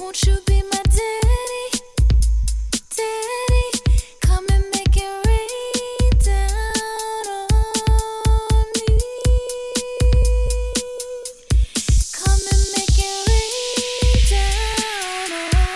Won't you be my daddy? Daddy, come and make it rain down on me. Come and make it rain down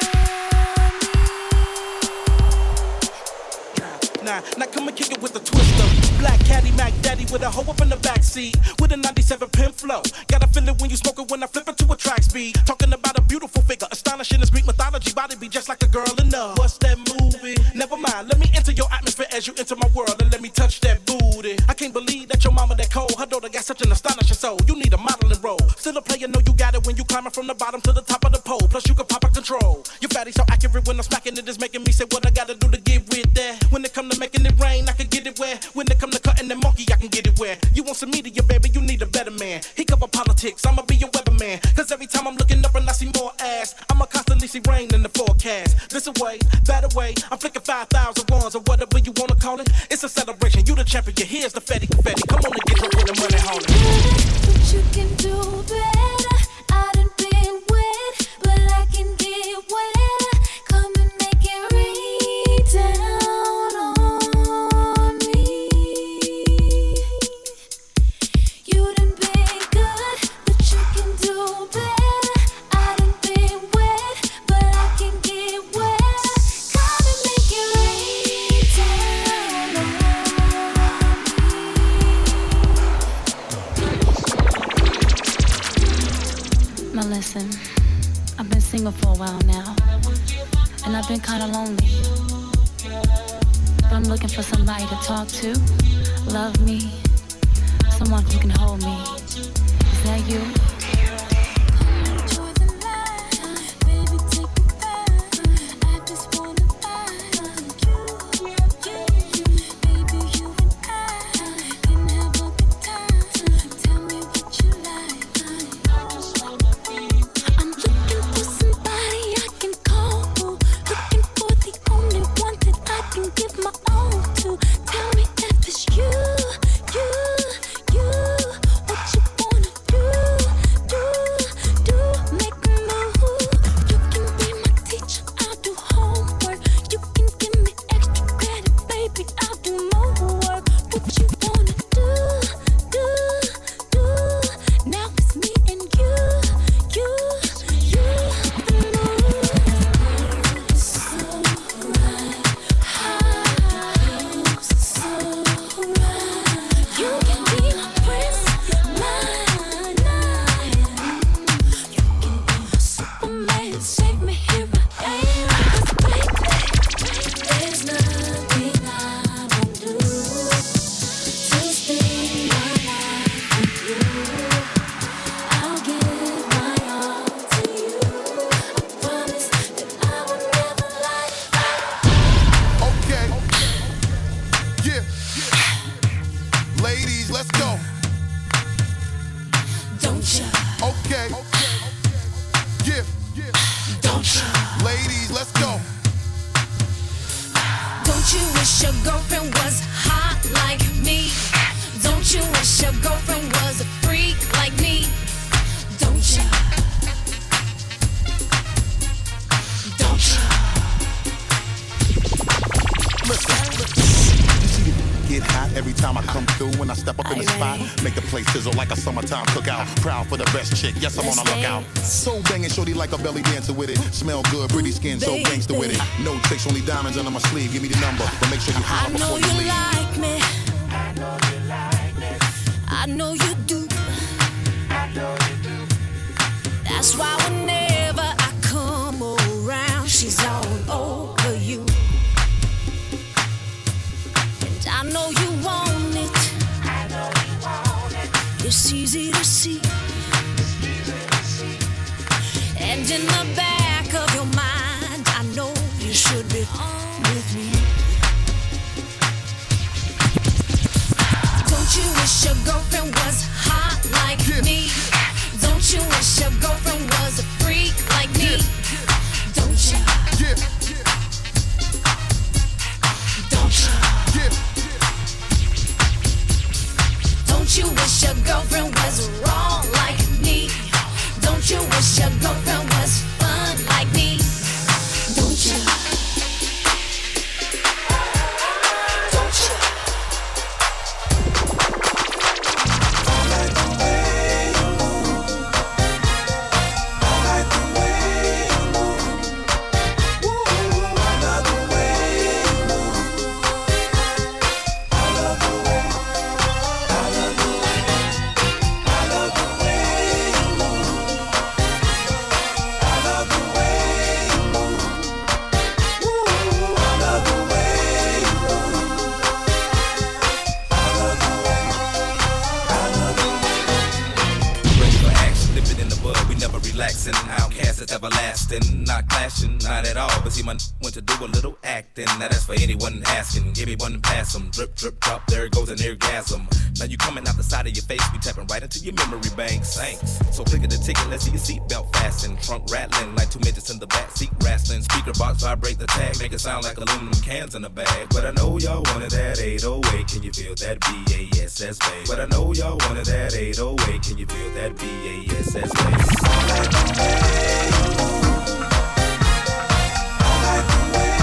on me. Now come and kick it with a twister. Black caddy, Mac Daddy with a hoe up in the backseat with a 97 pin flow. Gotta feel it when you smoke it when I flip it to a track speed. Talking about a beautiful figure, astonishing as Greek mythology. Body be just like a girl in love. What's that movie? Never mind, let me enter your atmosphere as you enter my world and let me touch that booty. I can't believe that your mama that cold. Her daughter got such an astonishing soul. You need a modeling role. Still a player, know you got it when you climbing from the bottom to the top of the pole. Plus you can pop a control. Your fatty so accurate when I'm smacking it is making me say what I gotta do to get with that. When it come to making it rain, I can get it where. When it come to cutting the monkey, I can get it where. You want some media, baby, you need a better man. He cover politics, I'ma be your weatherman. Cause every time I'm looking up and I see more ass, I'ma constantly see rain in the forecast. This away, that away, I'm flicking 5,000 ones or whatever you wanna call it. It's a celebration, you the champion, here's the fatty confetti. Come on and get your with the money hauling. But you can do better. I done been wet, but I can get wetter. Come and make it rain down on me. You done been good, but you can do better. I done been wet, but I can get wetter. Come and make it rain down on me. Now listen, I've been single for a while now, and I've been kinda lonely. But I'm looking for somebody to talk to, love me, someone who can hold me. Is that you? Summertime cookout, proud for the best chick. Yes, I'm on a lookout. So banging, shorty like a belly dancer with it. Smell good, pretty skin, so gangster with it. No tricks, only diamonds under my sleeve. Give me the number, but make sure you holler before you leave. Like me. I know you like me. I know you do. I know you do. That's why whenever I come around, she's all over you. And I know you want it. It's easy to see. And in the back of your mind, I know you should be on with me. Don't you wish your girlfriend was hot like me? Don't you wish your girlfriend was a freak like me? Don't you? Don't you? Don't you wish your girlfriend was wrong like me? Don't you wish your girlfriend was fun like me? relaxing. Outcast is everlasting, not clashing, not at all. But see, my went to do a little acting. Now that's for anyone asking. Give me one and pass 'em. Drip, drip, drop. There goes an orgasm. Now you coming out the side of your face, we tapping right into your memory bank. Thanks. So click at the ticket, let's see your seatbelt fasten. Trunk rattling like two midgets in the back seat wrestling. Speaker box vibrate the tag, make it sound like aluminum cans in a bag. But I know y'all wanted that 808. Can you feel that BASS bass? But I know y'all wanted that 808. Can you feel that BASS bass? All night the way. All night the way.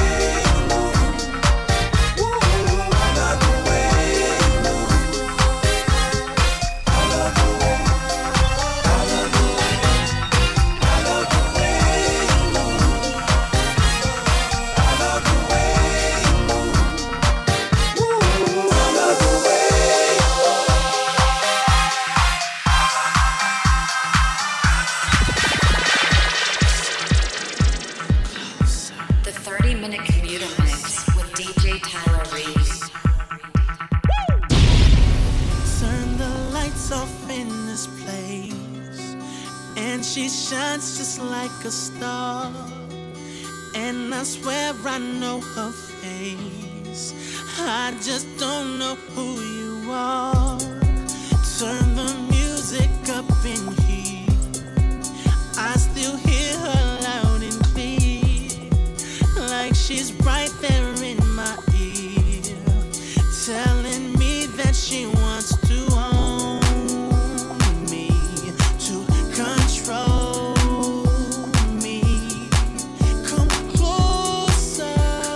She shines just like a star, and I swear I know her face. I just don't know who you are. Turn the music up in here. I still hear her loud and clear, like she's right there in my ear, telling me that she wants to own me, to control me. Come closer,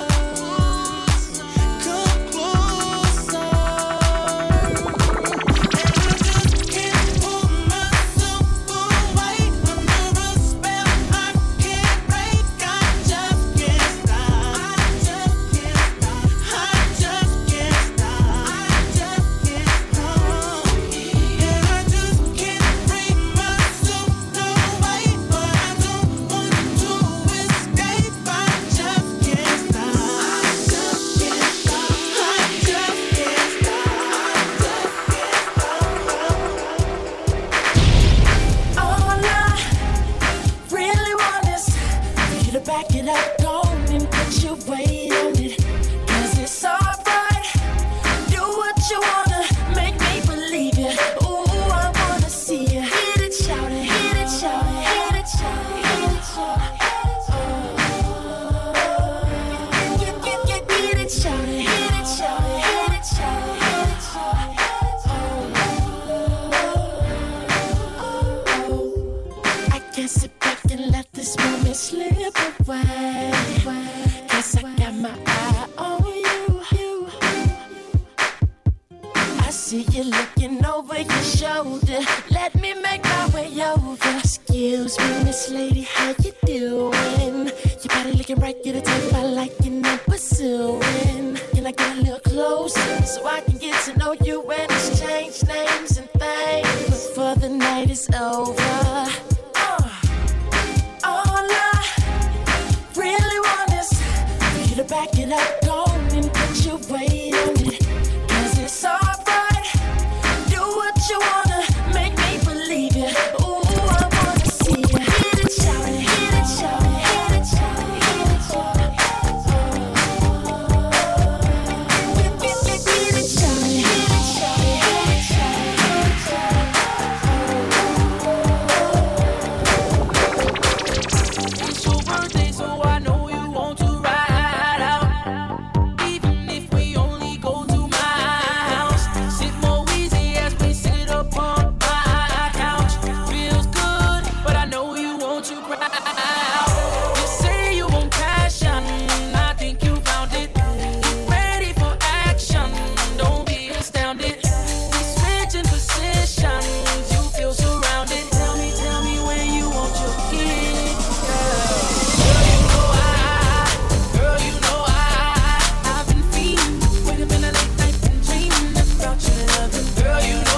come closer. And I just can't pull myself away under a spell I can't break. I just can't stop. I just can't stop. I just can't stop. I just can't stop. And I just can't bring myself away, but I don't want to escape. I just can't stop. I just can't stop. I just can't stop. All I really want is for you to back it up, go and put your weight on it. 'Cause it's alright. Do what you wanna, make me believe it. Ooh, I wanna see you. Hit it, shout it, hit it, shout it, hit it, shout it, hit it, shout it. Hit it, shout it, hit it, shout it, hit it, shout it, hit it, shout it. I can't sit back and let this moment slip away. 'Cause I got my eye on you. I see you looking over your shoulder. Let me make my way over. Excuse me, Miss Lady, how you doing? Your body looking right, get a type I like and I'm pursuing. Can I get a little closer so I can get to know you and exchange names and things before the night is over? All I really want is for you to back it up, go and put your weight on it. 'Cause it's alright. Do what you wanna, make me believe it. Ooh, I wanna see you. Hit it, shout it, hit it, shout it, hit it, shout it, hit it, shout it. Hit it, shout it, hit it, shout it, hit it, shout it, hit it, shout it. It's your birthday, so I know you want to ride out. Even if we only go to my house. Sit more easy as we sit up on my couch. Feels good, but I know you want to cry out. You say you want passion, I think you found it. Get ready for action, don't be astounded. We switching positions, you feel surrounded. Tell me when you want your kid, girl. Girl, you know I've been feeling. Wait up in a late night and dreaming about your love. Girl, you know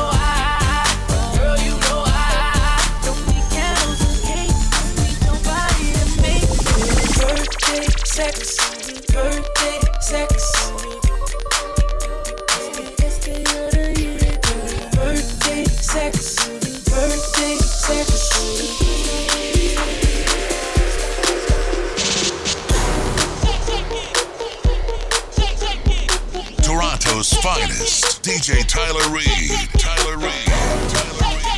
don't need candles and cake, don't need nobody to make it. Birthday sex, birthday sex. Birthday of the year, birthday sex, birthday sex. Toronto's finest, DJ Tyler Reed. Tyler Reed. Tyler Reed.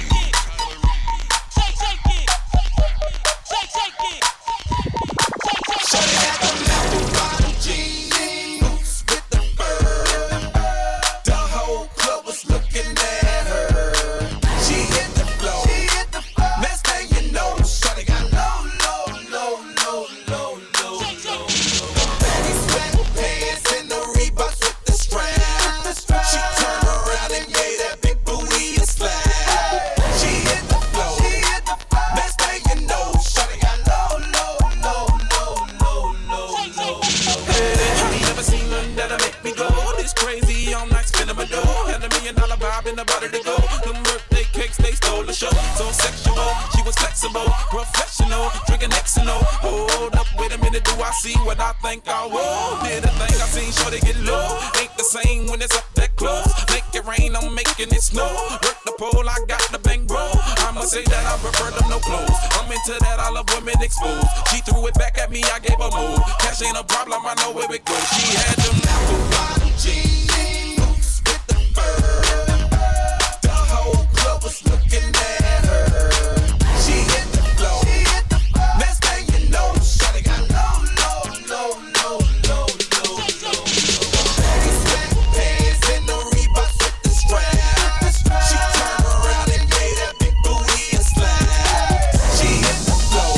She threw it back at me, I gave her move. Cash ain't a problem, I know where it goes. She had them apple bottom jeans with the fur. The whole club was looking at her. She hit the floor. Next thing you know, shawty got low. Baggy sweatpants and the Reeboks with the strap. She turned around and gave that big booty a slap. She hit the floor.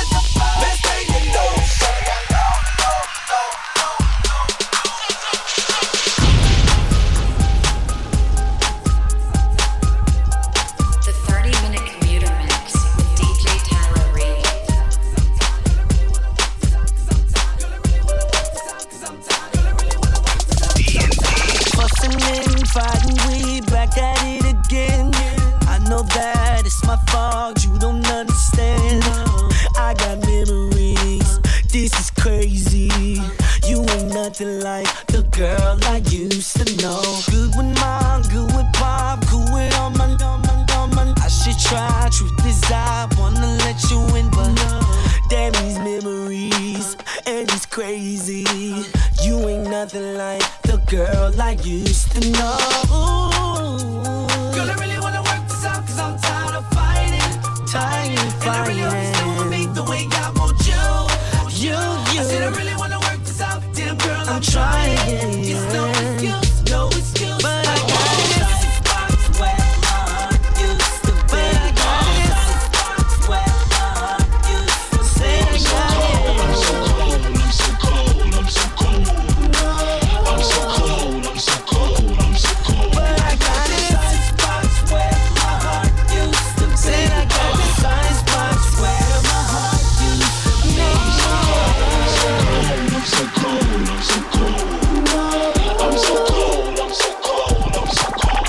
Like the girl I used to know. Good with mom, good with pop, good with all my. I should try, truth is I wanna let you in, but damn these memories, and it's crazy. You ain't nothing like the girl I used to know. Girl, I really wanna work this out, cause I'm tired of fighting. Tired of fighting. And I really hope you stay with me the way I want you. I said I really wanna work this out, damn girl, I'm trying. It's no excuse, but I got it. 6 spots where my heart used to be. I got it. 6 spots where my heart used to say I got it. I'm so cold, I'm so cold, I'm so cold. I'm so cold, I'm so cold, I'm so cold. But I got it. 6 spots where my heart used to be. Say I got it. 6 spots where my heart used to be. I'm so cold, I'm so cold, I'm so cold. I'm so cold, I'm so cold, I'm so cold.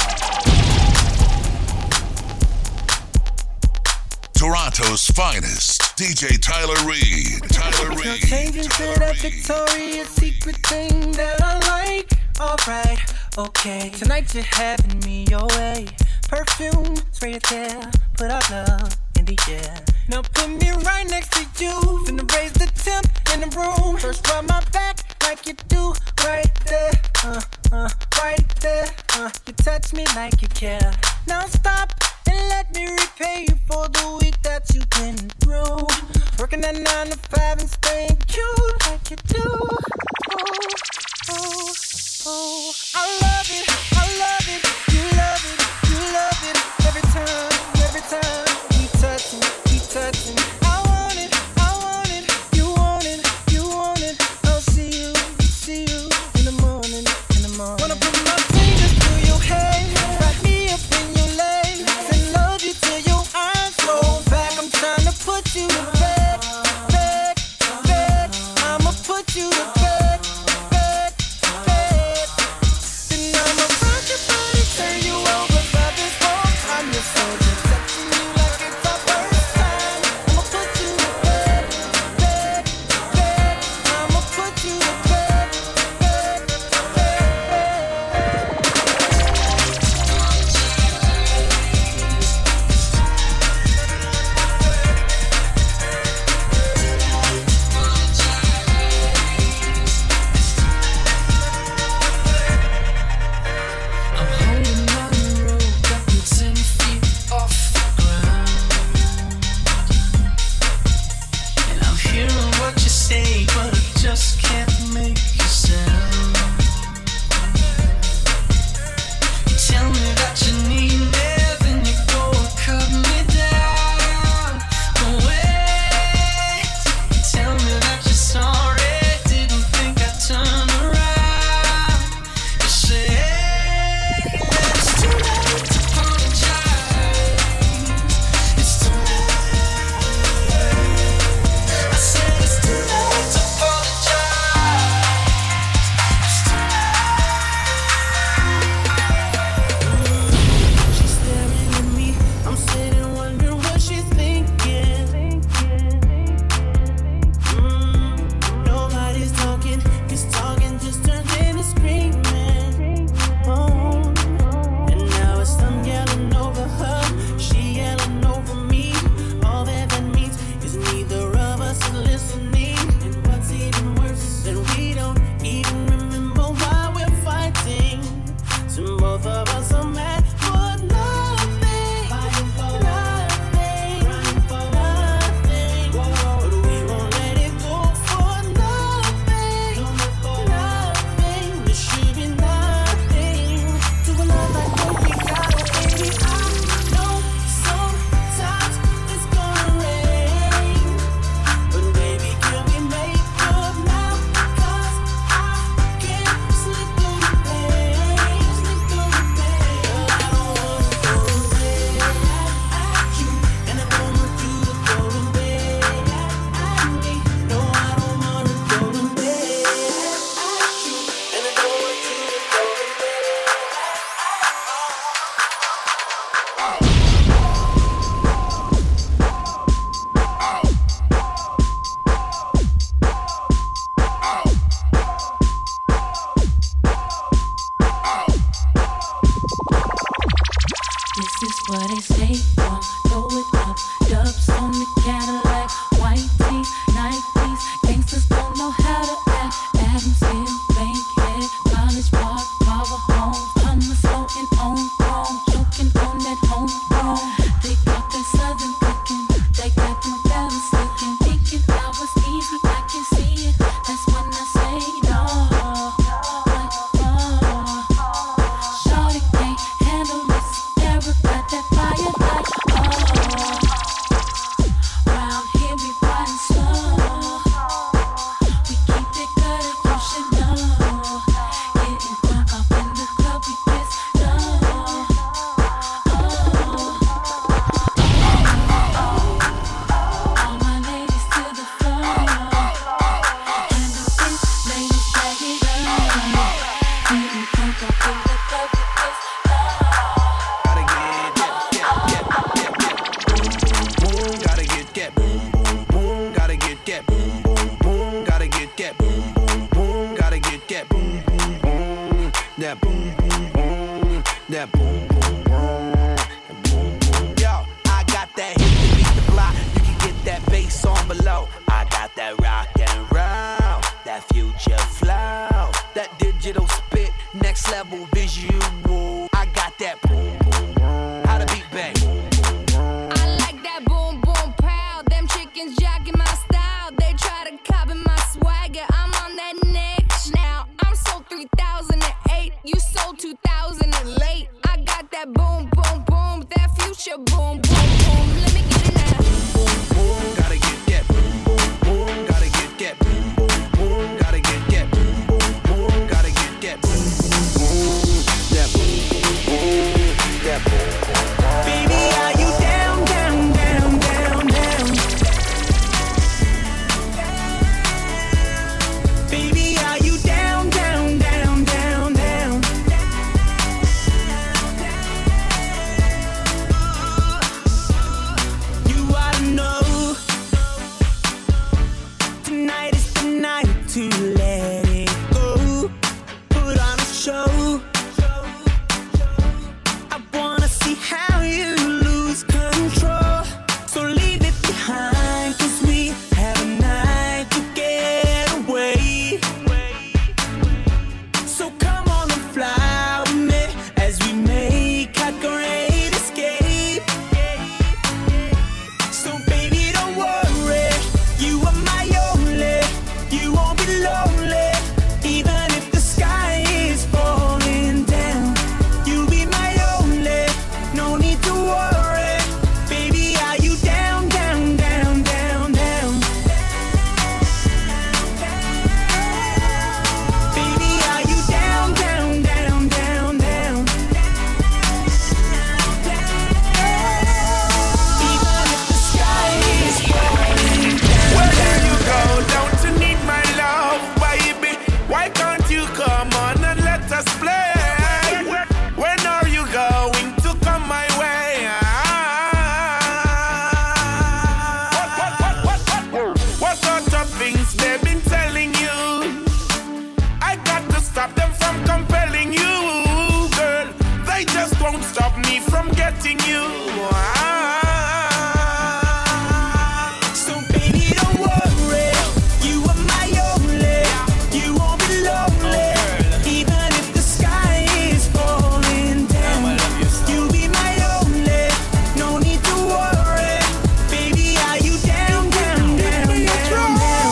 Toronto's finest, DJ Tyler Reed. Tyler Reed. No changes to that Victoria's Secret thing that I like. Alright, okay. Tonight you're having me your way. Perfume, spray it there. Put our love in the air. Now put me right next to you. Finna raise the temp in the room. First rub my back like you do right there. Right there. You touch me like you care. Now stop and let me repay you for the week that you've been through. Working at 9 to 5 and staying cute like you do. Oh, I love it, you love it, you love it. Every time, keep touching. I want it, you want it. I'll see you in the morning. Wanna put my fingers through your hair, wrap me up in your legs, and love you till your eyes roll back. I'm trying to put you to bed. digital spit, next level visual. I got that boom, boom, boom. How the beat bang? I like that boom, boom, pow. Them chickens jacking my style. They try to copy my swagger. I'm on that next now. I'm sold 3008. You sold 2000 and late. I got that boom, boom, boom. That future boom, boom, boom. Let me get it now. Boom, boom, gotta get that boom, boom, boom. Gotta get that boom, boom, boom. Gotta get that boom, boom, boom. Gotta get that boom, boom, boom. That boom, boom, boom. That boom, boom, boom. Baby, are you down, down, down, down, down? Baby, are you down, down, down, down, down? You ought to know tonight is the night to let it go. Put on a show. I wanna see how you lose control. So leave it behind, 'cause we have a night to get away. So come on and fly with me as we make our great escape. So baby, don't worry, you are my only. You won't be lonely, even if the sky is falling down. You'll be my only, no need to worry. Baby, are you down, down, down, down, down? Baby, are you down, down, down, down, down? Even if the sky is falling down. Where did you go? Don't you need my love, baby? Why can't you come on and let us play? When are you going to come my way? What sort of things they've been telling you? I got to stop them from compelling you, girl. They just won't stop me from getting you. So baby, don't worry, you are my only. You won't be lonely, even if the sky is falling down. You'll be my only, no need to worry. Baby, are you down, down, down, down, down?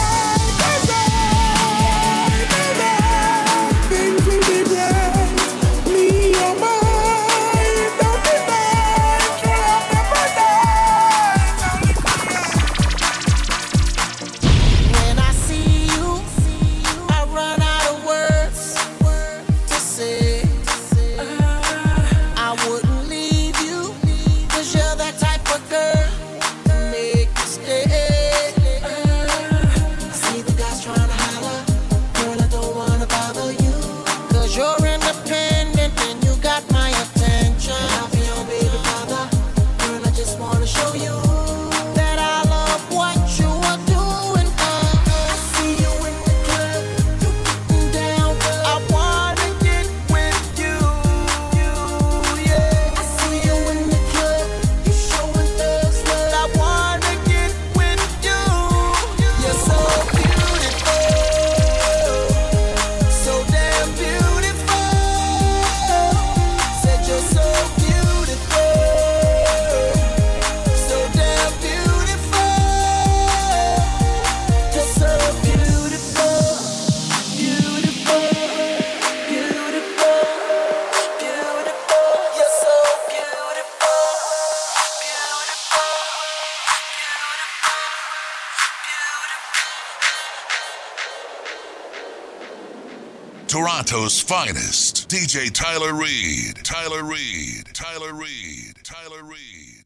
When I see you, I run out of words to say. I wouldn't leave you, 'cause you're that type of girl to make me stay. See the guys trying to holler, girl, I don't wanna bother you, 'cause you're independent and you got my attention. I'll be your baby father, girl, I just wanna show you that I love what you are doing. I see you in the club, you getting down, girl. I wanna get with you, yeah. I see you in the club, you showing thugs love. I wanna get with you. You're so beautiful, so damn beautiful. Said you're so beautiful, so damn beautiful. You're so beautiful, beautiful, beautiful, beautiful. You're so beautiful, Toronto's finest, DJ Tyler Reed. Tyler Reed. Tyler Reed. Tyler Reed.